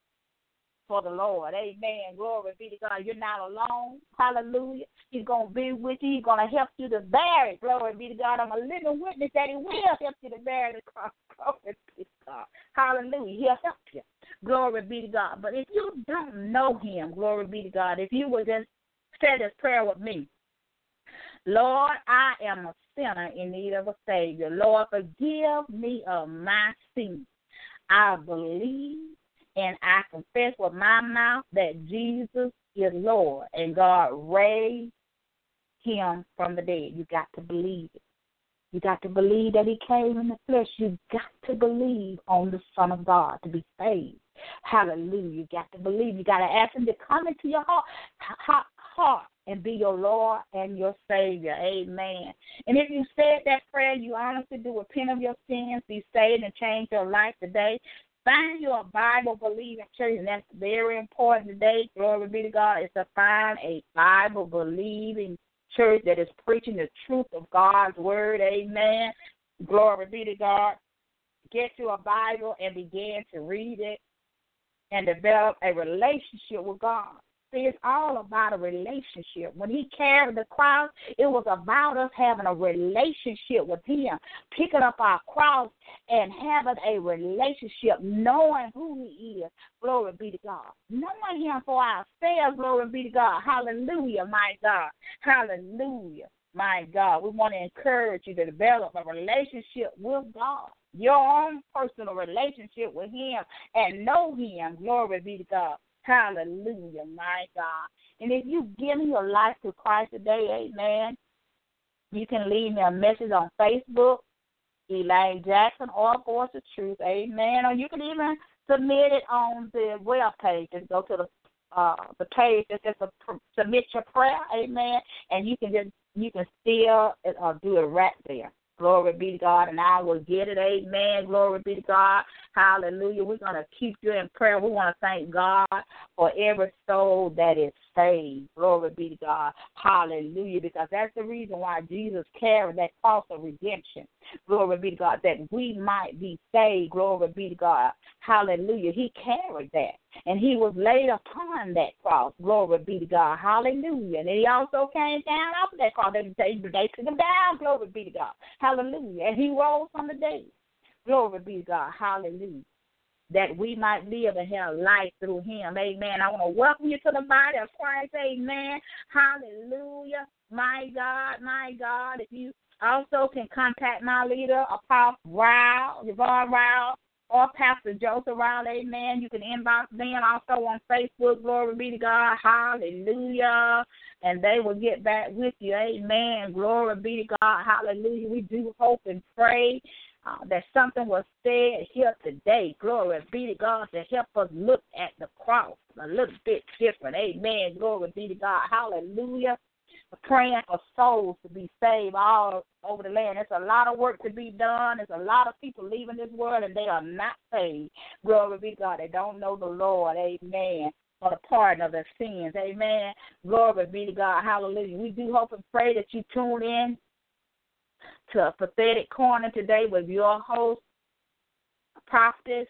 For the Lord. Amen. Glory be to God. You're not alone. Hallelujah. He's going to be with you. He's going to help you to bear it. Glory be to God. I'm a living witness that he will help you to bear the cross. Glory be to God. Hallelujah. He'll help you. Glory be to God. But if you don't know him, glory be to God, if you would just say this prayer with me. Lord, I am a sinner in need of a Savior. Lord, forgive me of my sins. I believe and I confess with my mouth that Jesus is Lord and God raised him from the dead. You got to believe it. You got to believe that he came in the flesh. You got to believe on the Son of God to be saved. Hallelujah. You got to believe. You got to ask him to come into your heart, heart, heart and be your Lord and your Savior. Amen. And if you said that prayer, you honestly do repent of your sins, be saved, and change your life today. Find you a Bible-believing church, and that's very important today. Glory be to God. It's to find a Bible-believing church that is preaching the truth of God's word. Amen. Glory be to God. Get you a Bible and begin to read it and develop a relationship with God. See, it's all about a relationship. When he carried the cross, it was about us having a relationship with him, picking up our cross and having a relationship, knowing who he is. Glory be to God. Knowing him for ourselves. Glory be to God. Hallelujah, my God. Hallelujah, my God. We want to encourage you to develop a relationship with God, your own personal relationship with him, and know him. Glory be to God. Hallelujah, my God. And if you give me your life to Christ today, amen, you can leave me a message on Facebook, Elaine Jackson, or Voice of Truth, amen. Or you can even submit it on the web page. Just go to the uh, the page that says submit your prayer, amen, and you can just you can still uh, do it right there. Glory be to God, and I will get it. Amen. Glory be to God. Hallelujah. We're going to keep you in prayer. We want to thank God for every soul that is saved. Glory be to God. Hallelujah. Because that's the reason why Jesus carried that cross of redemption. Glory be to God, that we might be saved. Glory be to God. Hallelujah. He carried that, and he was laid upon that cross. Glory be to God. Hallelujah. And he also came down off of that cross. They, they, they took him down. Glory be to God. Hallelujah. And he rose from the dead. Glory be to God. Hallelujah. That we might live and have life through him. Amen. I want to welcome you to the body of Christ. Amen. Hallelujah. My God, my God. If you also can contact my leader, Apostle Ryle, Yvonne Ryle, or Pastor Joseph Ryle, amen. You can inbox them also on Facebook. Glory be to God. Hallelujah. And they will get back with you. Amen. Glory be to God. Hallelujah. We do hope and pray. uh, that something was said here today. Glory be to God to help us look at the cross a little bit different. Amen. Glory be to God. Hallelujah. Praying for souls to be saved all over the land. There's a lot of work to be done. There's a lot of people leaving this world and they are not saved. Glory be to God. They don't know the Lord. Amen. For the pardon of their sins. Amen. Glory be to God. Hallelujah. We do hope and pray that you tune in to a Prophetic Corner today with your host, Prophetess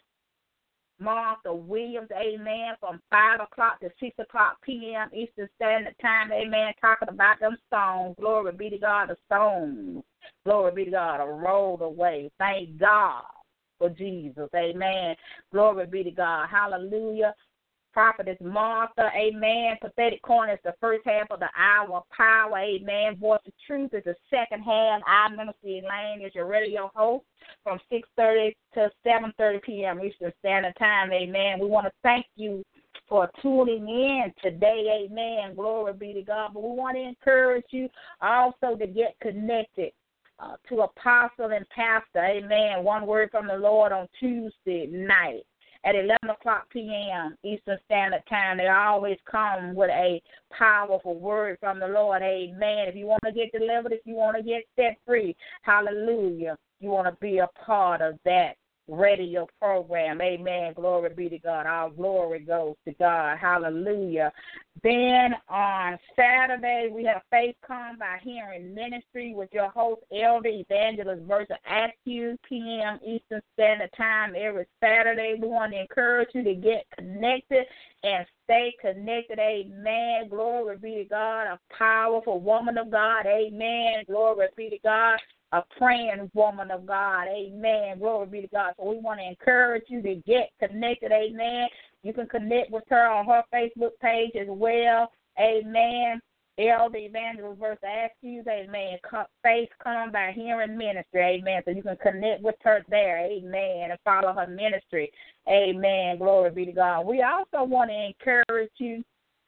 Martha Williams, amen, from five o'clock to six o'clock p.m. Eastern Standard Time, amen, talking about them songs. Glory be to God, the songs. Glory be to God, a rolled away. Thank God for Jesus, amen. Glory be to God. Hallelujah. Prophetess Martha, amen. Prophetic Corner is the first half of the hour of power, amen. Voice of Truth is the second half. I, Minister Elaine, is your radio host from six thirty to seven thirty p.m. Eastern Standard Time, amen. We want to thank you for tuning in today, amen. Glory be to God. But we want to encourage you also to get connected uh, to Apostle and Pastor, amen. One word from the Lord on Tuesday night at eleven o'clock p.m. Eastern Standard Time. They always come with a powerful word from the Lord. Amen. If you want to get delivered, if you want to get set free, hallelujah, you want to be a part of that radio program. Amen. Glory be to God. Our glory goes to God. Hallelujah. Then on Saturday, we have Faith Come by Hearing Ministry with your host, Elder Evangelist Bertha Askew, p m. Eastern Standard Time every Saturday. We want to encourage you to get connected and stay connected. Amen. Glory be to God. A powerful woman of God. Amen. Glory be to God. A praying woman of God. Amen. Glory be to God. So we want to encourage you to get connected. Amen. You can connect with her on her Facebook page as well. Amen. Elder Evangelist Bertha Askew. Amen. Faith Come by Hearing Ministry. Amen. So you can connect with her there. Amen. And follow her ministry. Amen. Glory be to God. We also want to encourage you,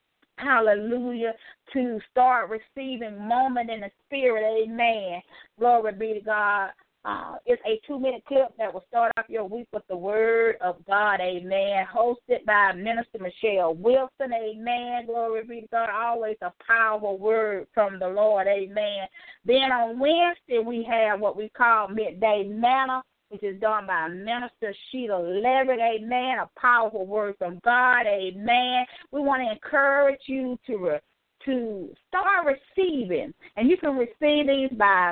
hallelujah, to start receiving moment in the spirit. Amen. Glory be to God. Uh, it's a two-minute clip that will start off your week with the word of God. Amen. Hosted by Minister Michelle Wilson. Amen. Glory be to God. Always a powerful word from the Lord. Amen. Then on Wednesday, we have what we call Midday Manna, which is done by Minister Sheila Levitt, amen, a powerful word from God, amen. We want to encourage you to re- to start receiving, and you can receive these by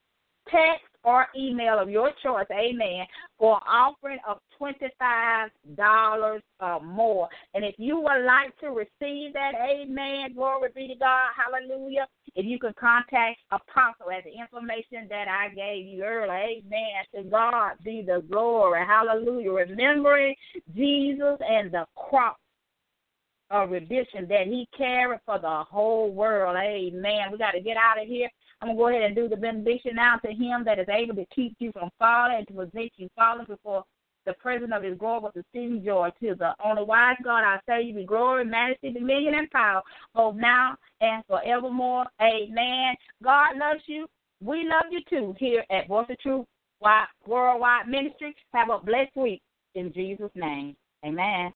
text or email of your choice, amen, for an offering of twenty-five dollars or more. And if you would like to receive that, amen, glory be to God, hallelujah, if you can contact Apostle at the information that I gave you earlier, amen, to God be the glory, hallelujah, remembering Jesus and the cross of redemption that he carried for the whole world, amen. We got to get out of here. I'm going to go ahead and do the benediction now to him that is able to keep you from falling and to prevent you falling before the presence of his glory with exceeding joy. To the only wise God, I say you be glory, majesty, dominion, and power, both now and forevermore. Amen. God loves you. We love you too here at Voice of Truth Worldwide Ministry. Have a blessed week in Jesus' name. Amen.